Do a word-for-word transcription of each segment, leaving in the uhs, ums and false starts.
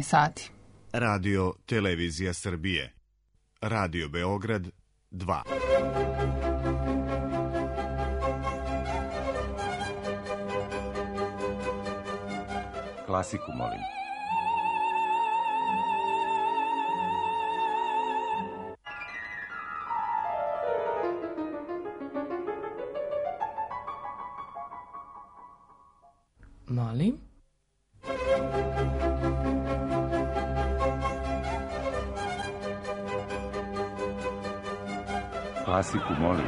je sati. Radio Televizija Srbije. Radio Beograd dva. Klasiku, molim. Molim? Klasiku, molim.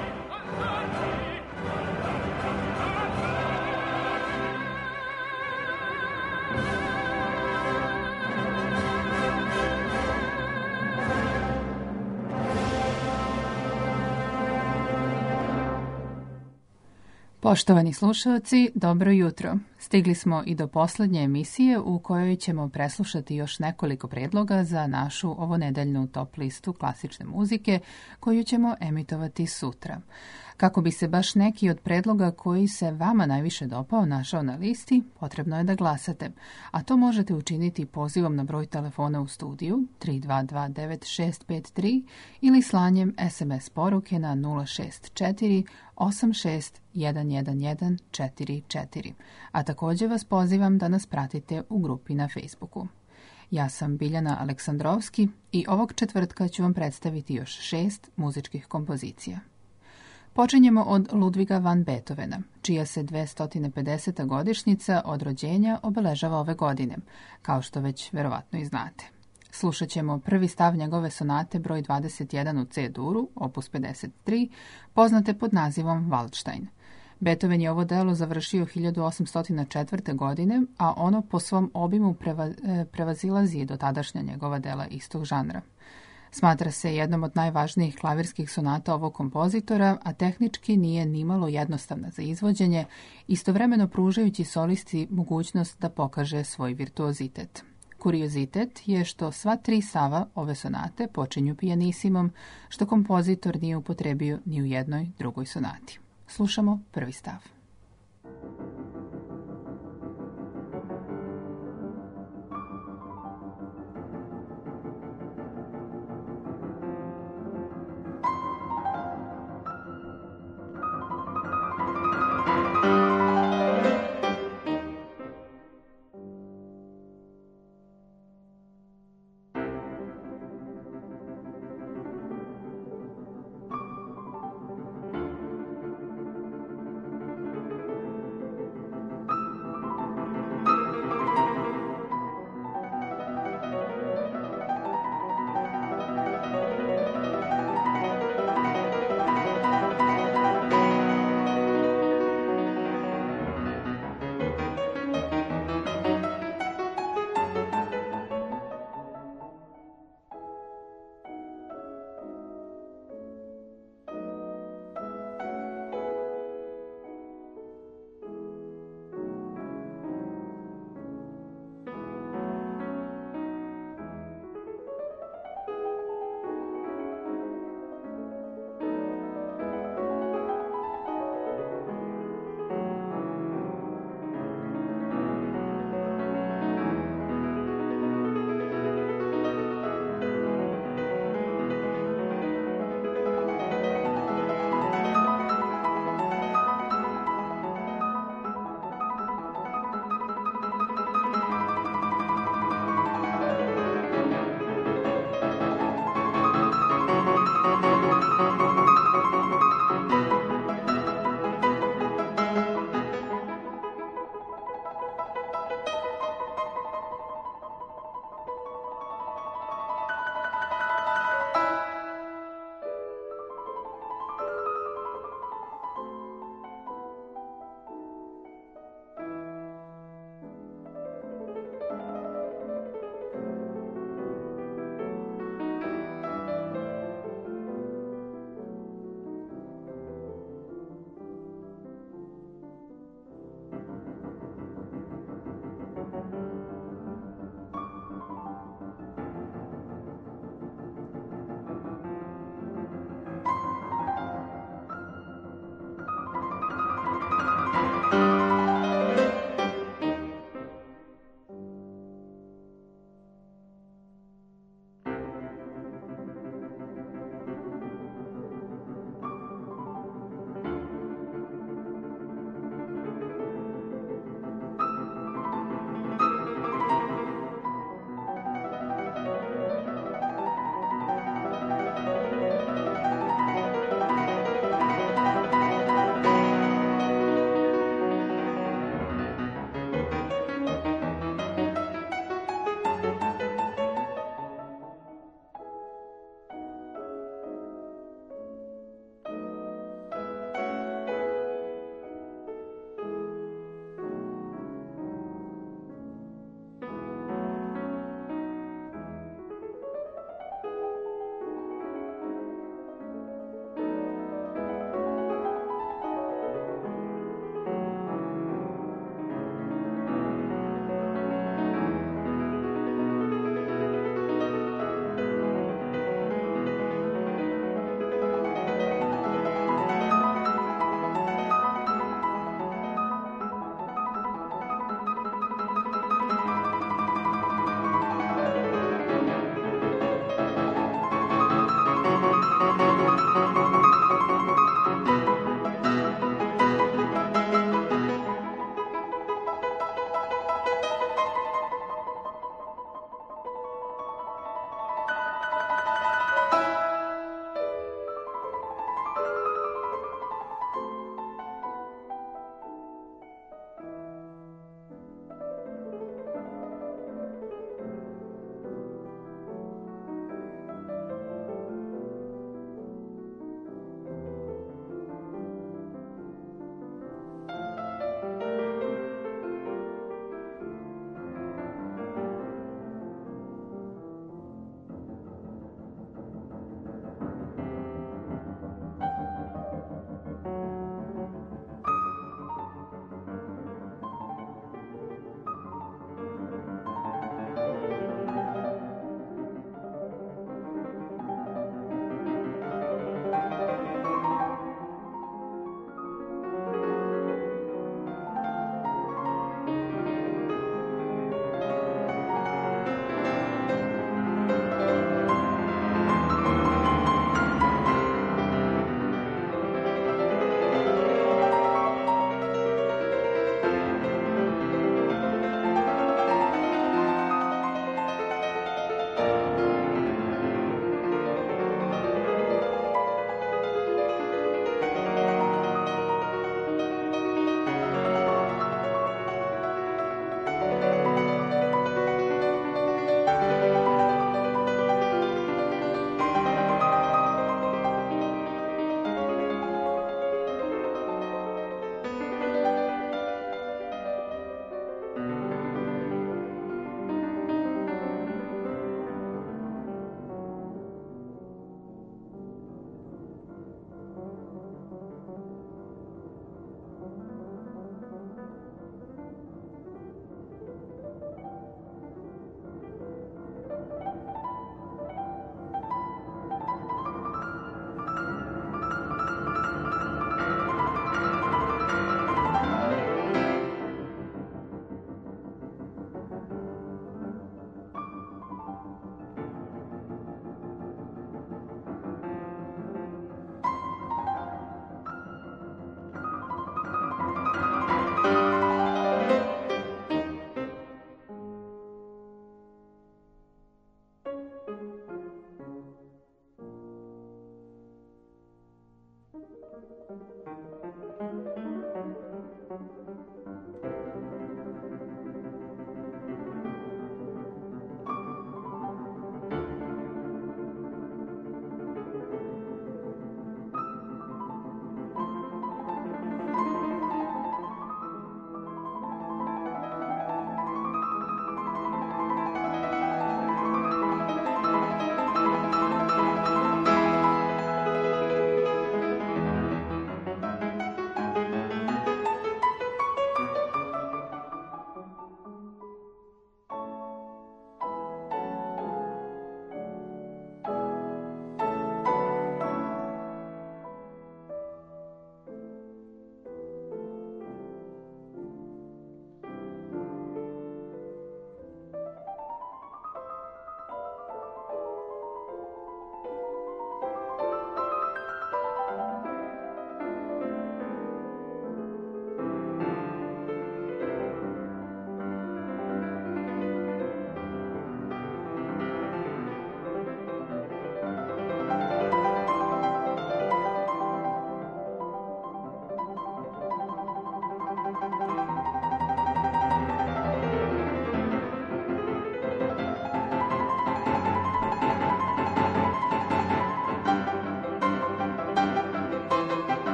Poštovani slušalci, dobro jutro. Stigli smo i do posljednje emisije u kojoj ćemo preslušati još nekoliko predloga za našu ovonedeljnu top listu klasične muzike koju ćemo emitovati sutra. Kako bi se baš neki od predloga koji se vama najviše dopao našao na listi, potrebno je da glasate, a to možete učiniti pozivom na broj telefona u studiju tri dva dva devet šest pet tri ili slanjem es em es poruke na nula šest četiri osam šest jedan jedan jedan četiri četiri, a također vas pozivam da nas pratite u grupi na Facebooku. Ja sam Biljana Aleksandrovski i ovog četvrtka ću vam predstaviti još šest muzičkih kompozicija. Počinjemo od Ludviga van Beethovena, čija se dvesta pedeseta godišnjica od rođenja obeležava ove godine, kao što već verovatno i znate. Slušat ćemo prvi stav njegove sonate broj dvadeset jedan u C-duru, opus pedeset tri, poznate pod nazivom Waldstein. Beethoven je ovo delo završio hiljadu osamsto četvrte. godine, a ono po svom obimu preva, prevazilazi do tadašnja njegova dela istog žanra. Smatra se jednom od najvažnijih klavirskih sonata ovog kompozitora, a tehnički nije nimalo jednostavna za izvođenje, istovremeno pružajući solisti mogućnost da pokaže svoj virtuozitet. Kuriozitet je što sva tri stava ove sonate počinju pijanisimom, što kompozitor nije upotrebio ni u jednoj drugoj sonati. Slušamo prvi stav.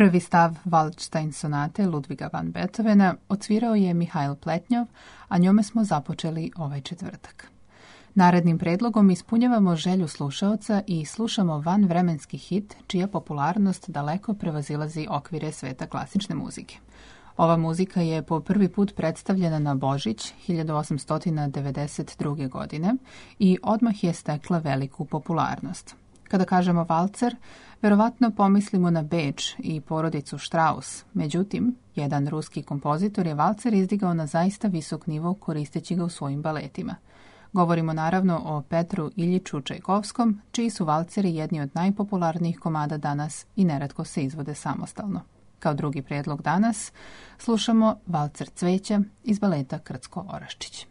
Prvi stav Waldstein sonate Ludviga van Beethovena odsvirao je Mihajl Pletnjov, a njome smo započeli ovaj četvrtak. Narednim predlogom ispunjavamo želju slušaoca i slušamo vanvremenski hit čija popularnost daleko prevazilazi okvire sveta klasične muzike. Ova muzika je po prvi put predstavljena na Božić hiljadu osamsto devedeset druge. godine i odmah je stekla veliku popularnost. Kada kažemo valcer, verovatno pomislimo na Beč i porodicu Strauss. Međutim, jedan ruski kompozitor je valcer izdigao na zaista visok nivo koristeći ga u svojim baletima. Govorimo naravno o Petru Iljiču Čajkovskom, čiji su valceri jedni od najpopularnijih komada danas i neretko se izvode samostalno. Kao drugi predlog danas slušamo Valcer cveća iz baleta Krcko-Oraščić.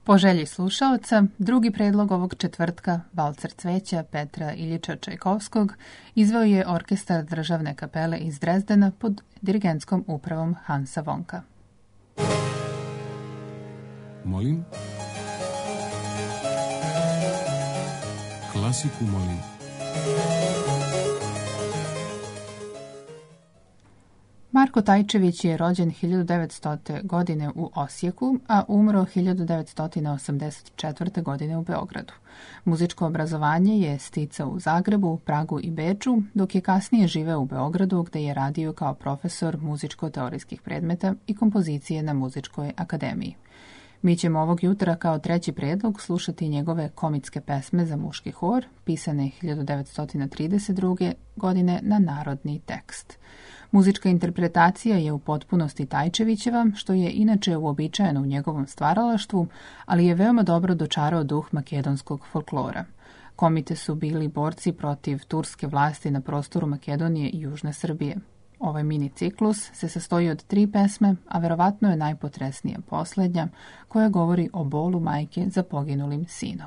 Po želji slušaoca, drugi predlog ovog četvrtka, Valcer cveća Petra Iljiča Čajkovskog, izveo je Orkestar državne kapele iz Drezdena pod dirigentskom upravom Hansa Vonka. Molim? Klasiku molim. Marko Tajčević je rođen hiljadu devetstote. godine u Osijeku, a umro hiljadu devetsto osamdeset četvrte. godine u Beogradu. Muzičko obrazovanje je sticao u Zagrebu, Pragu i Beču, dok je kasnije živeo u Beogradu gde je radio kao profesor muzičko-teorijskih predmeta i kompozicije na Muzičkoj akademiji. Mi ćemo ovog jutra kao treći predlog slušati njegove komitske pesme za muški hor, pisane hiljadu devetsto trideset druge. godine na narodni tekst. Muzička interpretacija je u potpunosti Tajčevićeva, što je inače uobičajeno u njegovom stvaralaštvu, ali je veoma dobro dočarao duh makedonskog folklora. Komite su bili borci protiv turske vlasti na prostoru Makedonije i Južne Srbije. Ovaj mini ciklus se sastoji od tri pesme, a verovatno je najpotresnija poslednja, koja govori o bolu majke za poginulim sinom.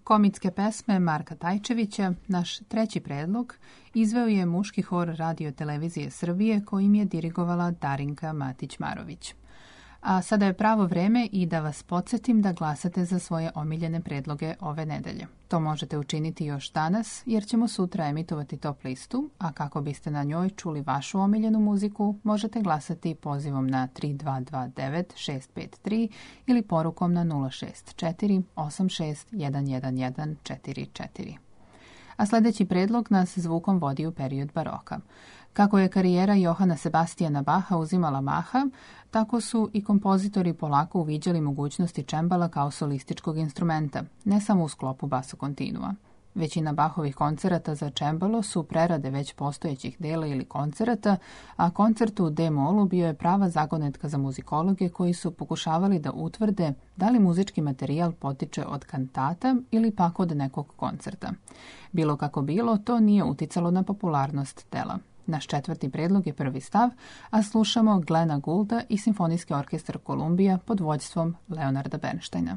komitske pesme Marka Tajčevića, naš treći predlog, izveo je muški hor Radio Televizije Srbije kojim je dirigovala Darinka Matić-Marović. A sada je pravo vreme i da vas podsjetim da glasate za svoje omiljene predloge ove nedelje. To možete učiniti još danas jer ćemo sutra emitovati top listu, a kako biste na njoj čuli vašu omiljenu muziku, možete glasati pozivom na tri dva dva devet šest pet tri ili porukom na nula šest četiri osam šest jedan jedan jedan četiri četiri. A sljedeći predlog nas zvukom vodi u period baroka. Kako je karijera Johana Sebastijana Baha uzimala maha, tako su i kompozitori polako uviđali mogućnosti čembala kao solističkog instrumenta, ne samo u sklopu basso kontinua. Većina Bahovih koncerata za čembalo su prerade već postojećih dela ili koncerata, a koncert u D-molu bio je prava zagonetka za muzikologe koji su pokušavali da utvrde da li muzički materijal potiče od kantata ili pak od nekog koncerta. Bilo kako bilo, to nije uticalo na popularnost dela. Naš četvrti predlog je prvi stav, a slušamo Glena Goulda i Simfonijski orkestar Kolumbija pod vođstvom Leonarda Bernsteina.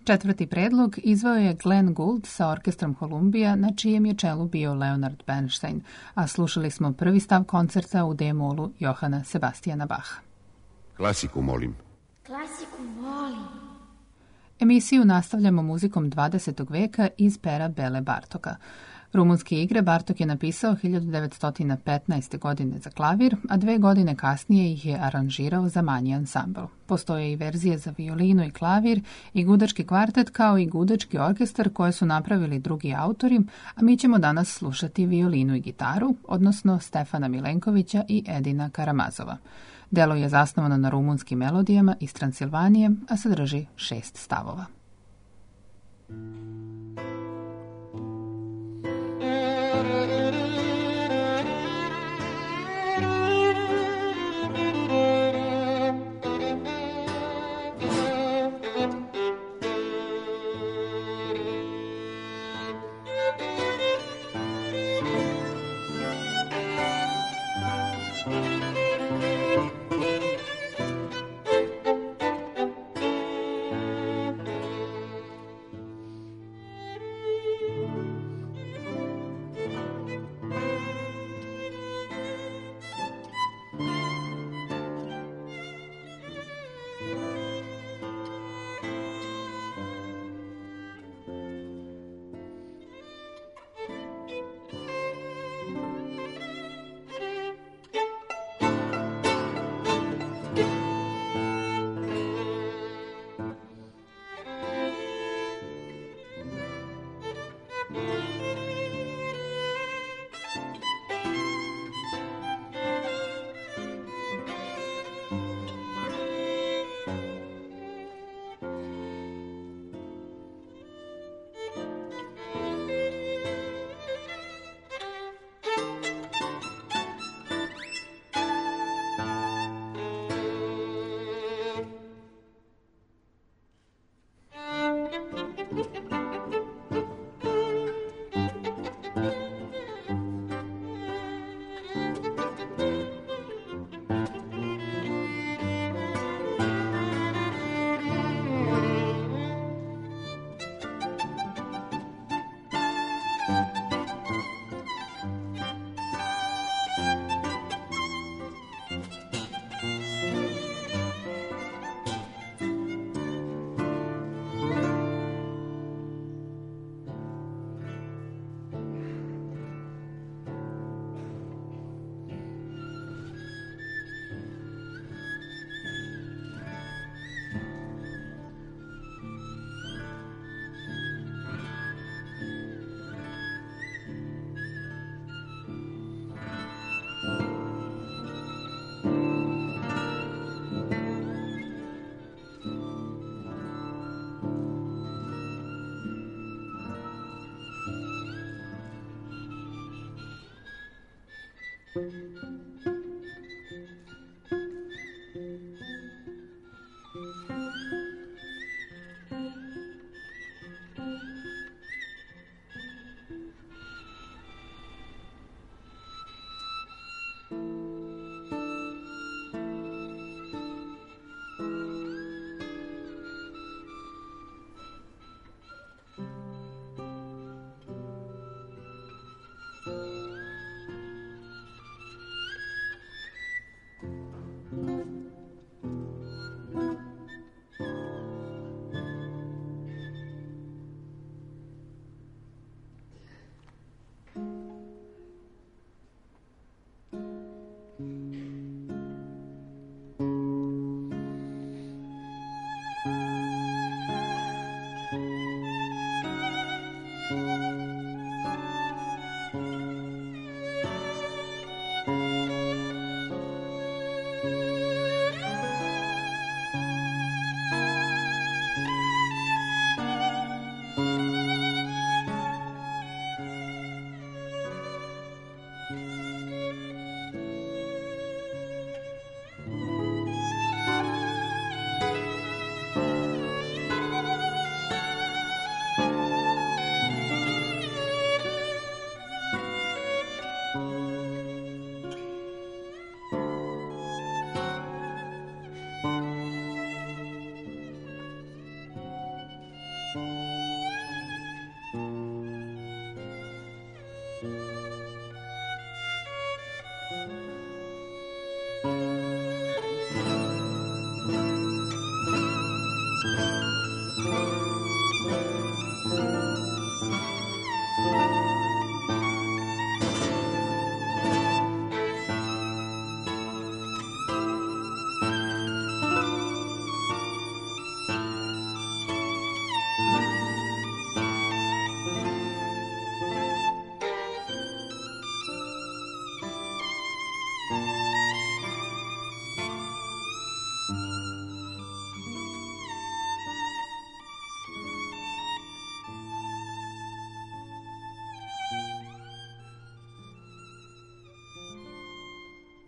Četvrti predlog izveo je Glenn Gould sa orkestrom Columbia, na čijem je čelu bio Leonard Bernstein, a slušali smo prvi stav koncerta u D-molu Johana Sebastijana Bacha. Klasiku, molim. Klasiku, molim. Emisiju nastavljamo muzikom dvadesetog veka iz pera Bele Bartoka. Rumunske igre Bartok je napisao hiljadu devetsto petnaeste. godine za klavir, a dve godine kasnije ih je aranžirao za manji ansambl. Postoje i verzije za violinu i klavir i gudački kvartet kao i gudački orkestar koje su napravili drugi autori, a mi ćemo danas slušati violinu i gitaru, odnosno Stefana Milenkovića i Edina Karamazova. Delo je zasnovano na rumunskim melodijama iz Transilvanije, a sadrži šest stavova.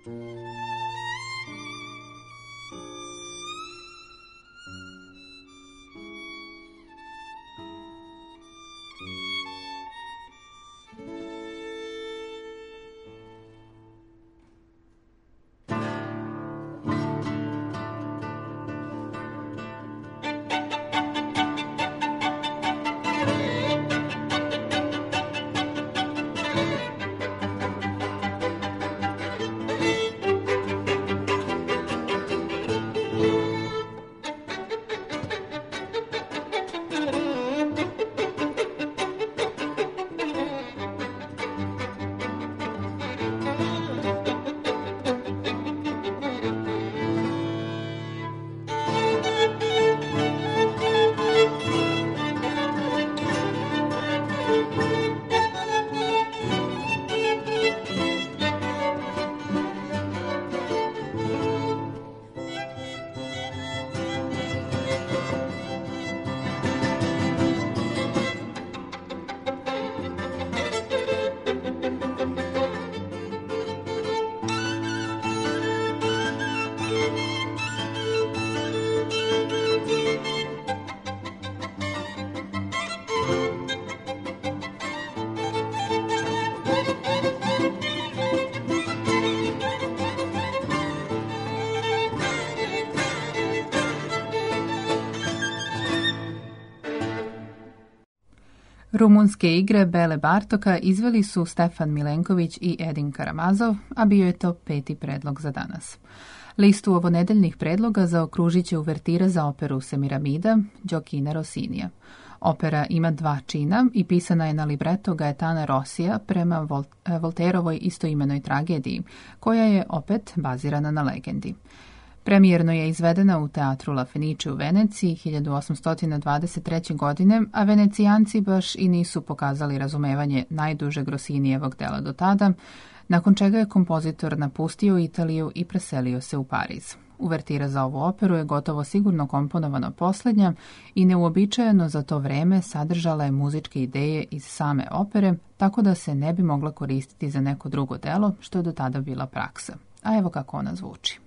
Rumunske igre Bele Bartoka izveli su Stefan Milenković i Edin Karamazov, a bio je to peti predlog za danas. Listu ovonedeljnih predloga zaokružit će uvertira za operu Semiramida Gioachina Rossinija. Opera ima dva čina i pisana je na libreto Gaetana Rossija prema Vol- Volterovoj istoimenoj tragediji, koja je opet bazirana na legendi. Premijerno je izvedena u teatru La Fenice u Veneciji hiljadu osamsto dvadeset treće. godine, a Venecijanci baš i nisu pokazali razumevanje najdužeg Rossinijevog dela do tada, nakon čega je kompozitor napustio Italiju i preselio se u Pariz. Uvertira za ovu operu je gotovo sigurno komponovano posljednja i neuobičajeno za to vreme sadržala je muzičke ideje iz same opere, tako da se ne bi mogla koristiti za neko drugo delo, što je do tada bila praksa. A evo kako ona zvuči.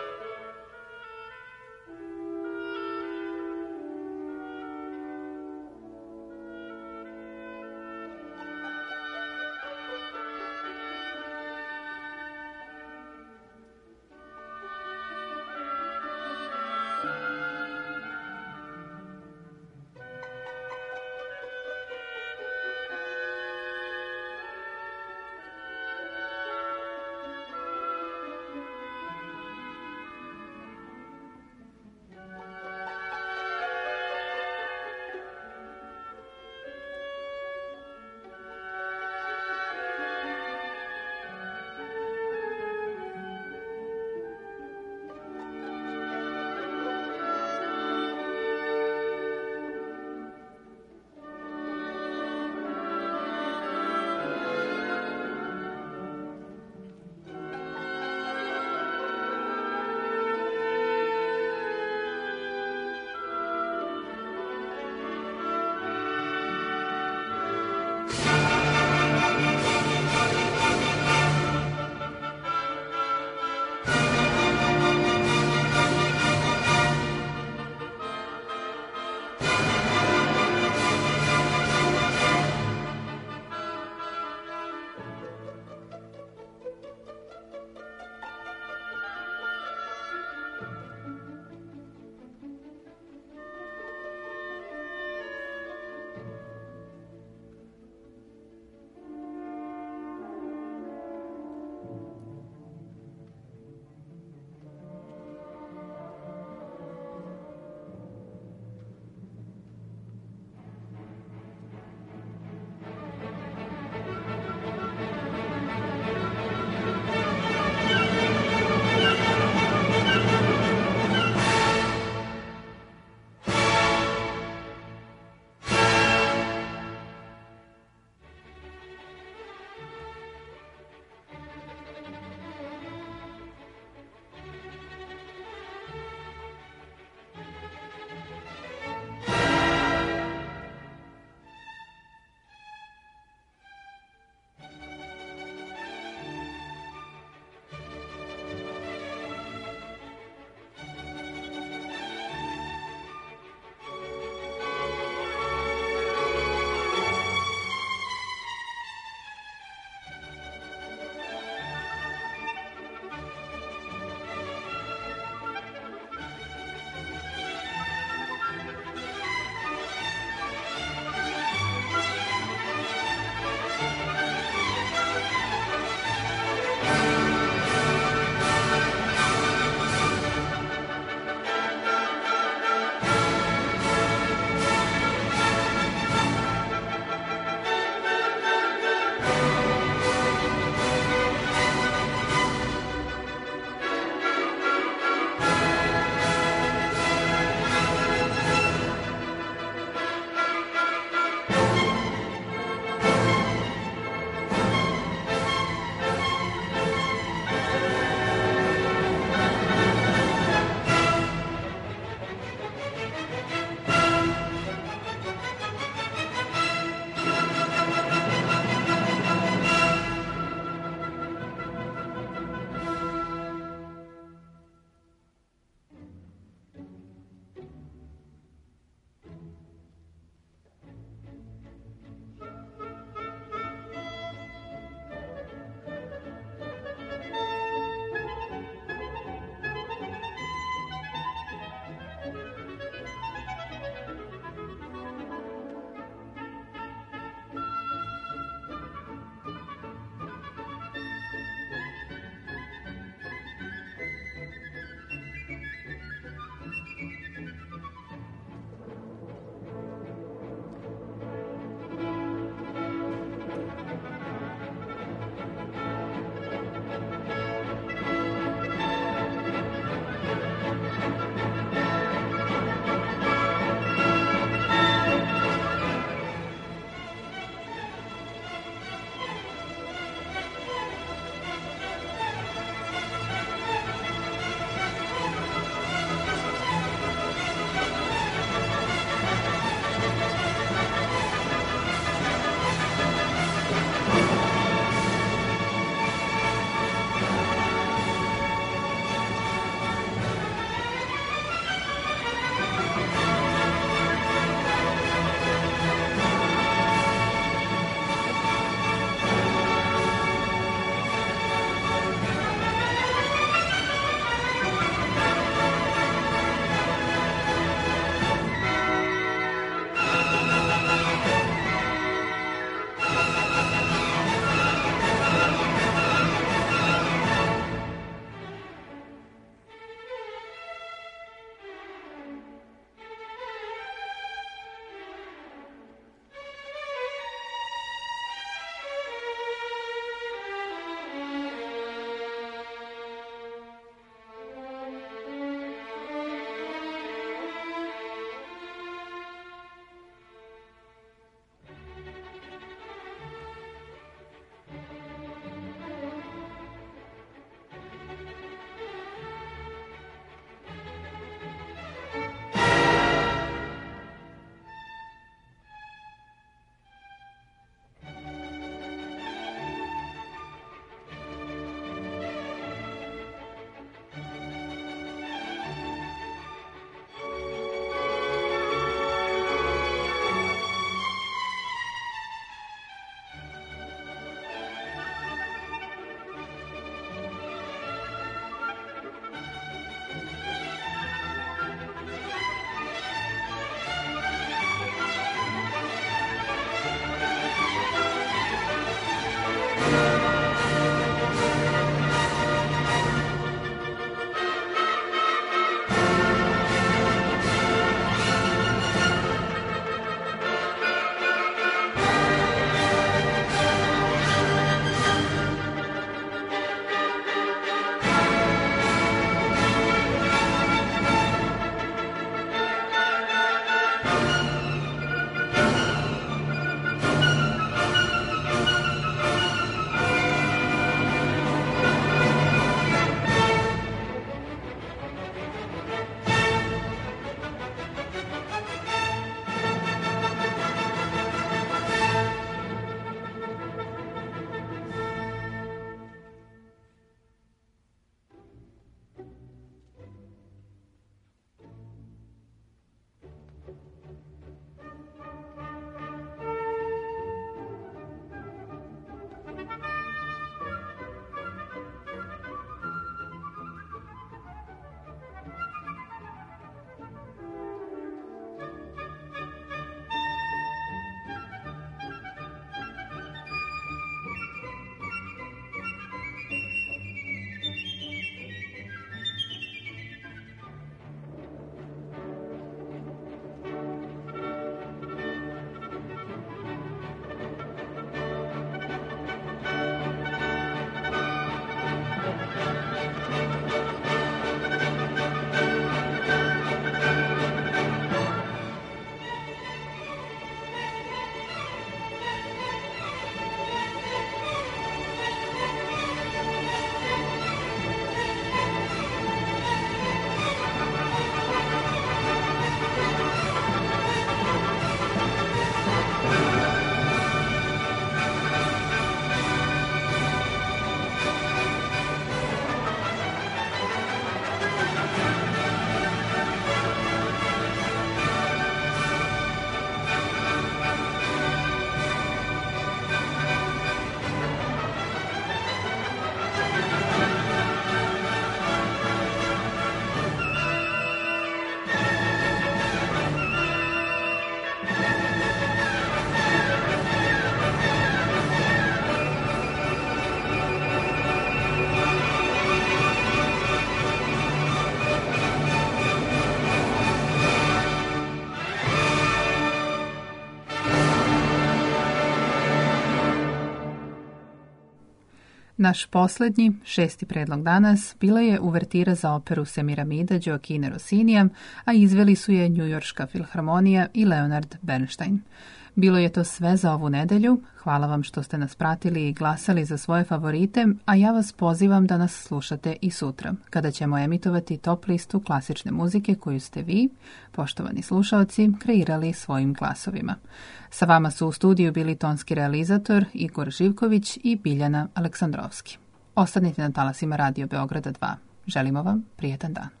Naš posljednji, šesti predlog danas, bila je uvertira za operu Semiramida Gioachina Rossinija, a izveli su je Njujorška filharmonija i Leonard Bernstein. Bilo je to sve za ovu nedelju. Hvala vam što ste nas pratili i glasali za svoje favorite, a ja vas pozivam da nas slušate i sutra, kada ćemo emitovati top listu klasične muzike koju ste vi, poštovani slušaoci, kreirali svojim glasovima. Sa vama su u studiju bili tonski realizator Igor Živković i Biljana Aleksandrovski. Ostanite na talasima Radio Beograda dva. Želimo vam prijetan dan.